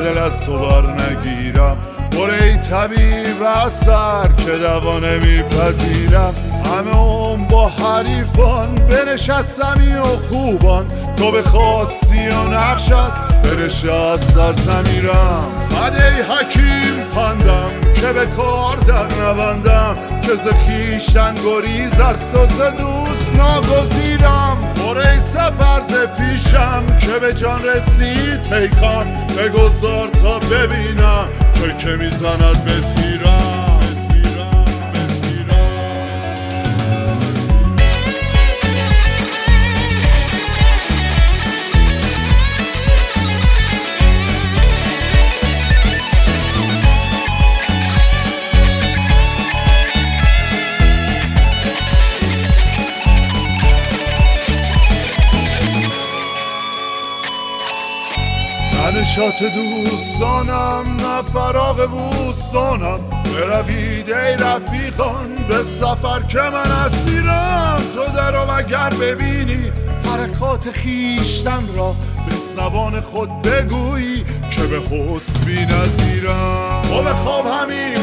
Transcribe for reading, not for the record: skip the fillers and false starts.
دل از تو بر نگیرم. برو ای طبیب اثر که دوا نمیپذیرم. همه اون با حریفان بنشستمی و خوبان، تو بخواستی و نقشت بنشست در زمیرم. بعد ای حکیم پندم که به کار در نبندم، که ز خویشتن گریز است و ز دوست ناگزیرم. برو ای سفر ز پیشم که به جان رسید پیکان، بگذار تا ببینم تو که میزند به تیرم. نه نشاط دوستانم نه فراغ بوستانم، بروید ای رفیقان به سفر که من اسیرم. تو درو اگر ببینی حرکات خویشتن را، به زبان خود بگویی که به حسن بی‌نظیرم. تو به خواب همین